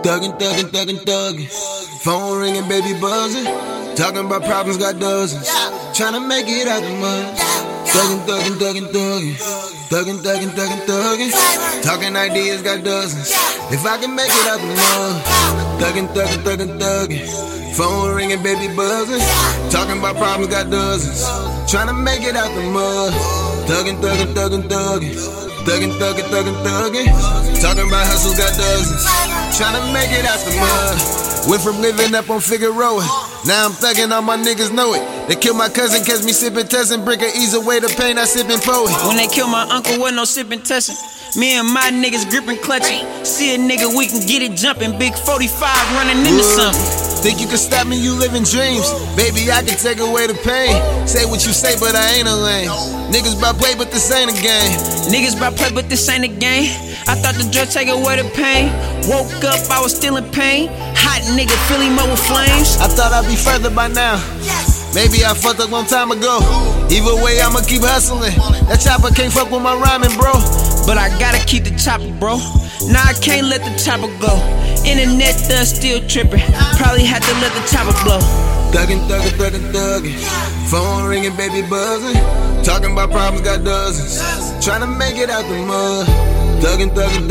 Thuggin'. Phone ringing, baby buzzing. Talking about problems, got dozens. Tryna make it out the mud. Thuggin'. Talking ideas, got dozens. If I can make it out the mud. Thuggin'. Phone ringing, baby buzzing. Talking about problems, got dozens. Tryna make it out the mud. Thuggin'. Talking about hustles, got dozens. Tryna make it out the mud. Went from living up on Figueroa, now I'm thuggin', all my niggas know it. They killed my cousin, catch me sippin' tussin', brick ease away the pain, I sippin' poet. When they killed my uncle, wasn't no sippin' tussin'. Me and my niggas grippin' clutchin'. See a nigga, we can get it jumpin'. Big 45 running into something. Think you can stop me, you living dreams. Baby, I can take away the pain. Say what you say, but I ain't a lame. Niggas bout play, but this ain't a game. Niggas bout play, but this ain't a game. I thought the drug take away the pain. Woke up, I was still in pain. Hot nigga, fill him up with flames. I thought I'd be further by now. Maybe I fucked up long time ago. Either way, I'ma keep hustling. That chopper can't fuck with my rhyming, bro. But I gotta keep the chopper, bro. Nah, I can't let the chopper go. Internet done still trippin'. Probably had to let the chopper blow. Thuggin'. Phone ringing, baby buzzing. Talking about problems, got dozens. Tryna make it out the mud. Thuggin'. Talking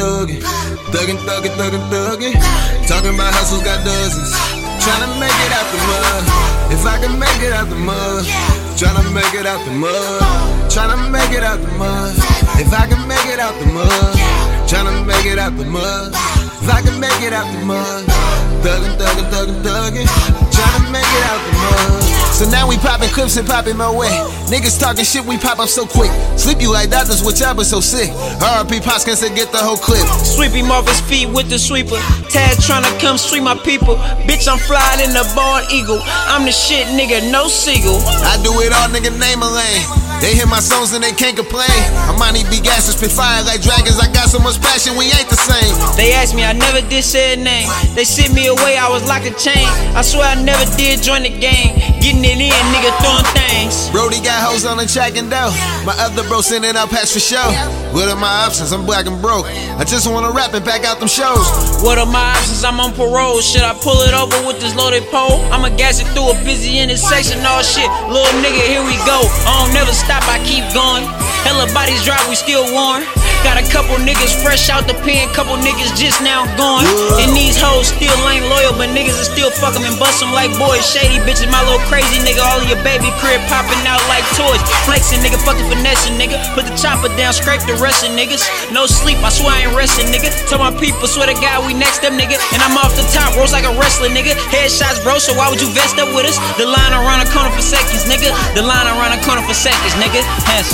about hustles, got dozens. Tryna make it out the mud. If I can make it out the mud. Tryna make it out the mud. Tryna make it out the mud. If I can make it out the mud. Tryna make it out the mud. If I can make it out the mud. Thuggin'. Tryna make it out the mud. So now we poppin' clips and poppin' my way. Niggas talking shit, we pop up so quick. Sleep you like doctors, which y'all been so sick. R.I.P. Pops can say get the whole clip. Sweep him off his feet with the sweeper. Taz tryna come sweep my people. Bitch, I'm flying in the bald eagle. I'm the shit, nigga, no seagull. I do it all, nigga, name a lane. They hear my songs and they can't complain. I might need big gas and spit fire like dragons. I got so much passion, we ain't the same. They asked me, I never did say a name. They sent me away, I was like a chain. I swear I never did join the game. Getting it in, nigga, throwing things. Brody got hoes on the track and dough. My other bro sending out packs for show. What are my options? I'm black and broke. I just wanna rap and pack out them shows. What are my options? I'm on parole. Should I pull it over with this loaded pole? I'ma gas it through a busy intersection. All shit, little nigga, here we go. I don't never stop, I keep going. Hella bodies dry, we still warm. Got a couple niggas fresh out the pen, couple niggas just now gone. And these hoes still ain't loyal, but niggas is still fuck them and bust them like boys. Shady bitches, my little crazy nigga. All of your baby crib popping out like toys. Flexing nigga, fucking finessing nigga. Put the chopper down, scrape the rest of niggas. No sleep, I swear I ain't resting nigga. Tell my people, swear to God we next them nigga. And I'm off the top, rolls like a wrestler nigga. Headshots bro, so why would you vest up with us? The line around the corner for seconds nigga. The line around the corner for seconds nigga. Hence.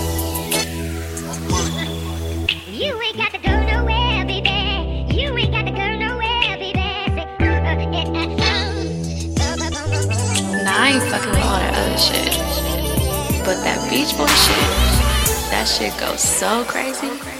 You ain't got to go nowhere, baby. You ain't got to go nowhere, baby. Nah, I ain't fucking with all that other shit. But that Beach Boy shit, that shit goes so crazy.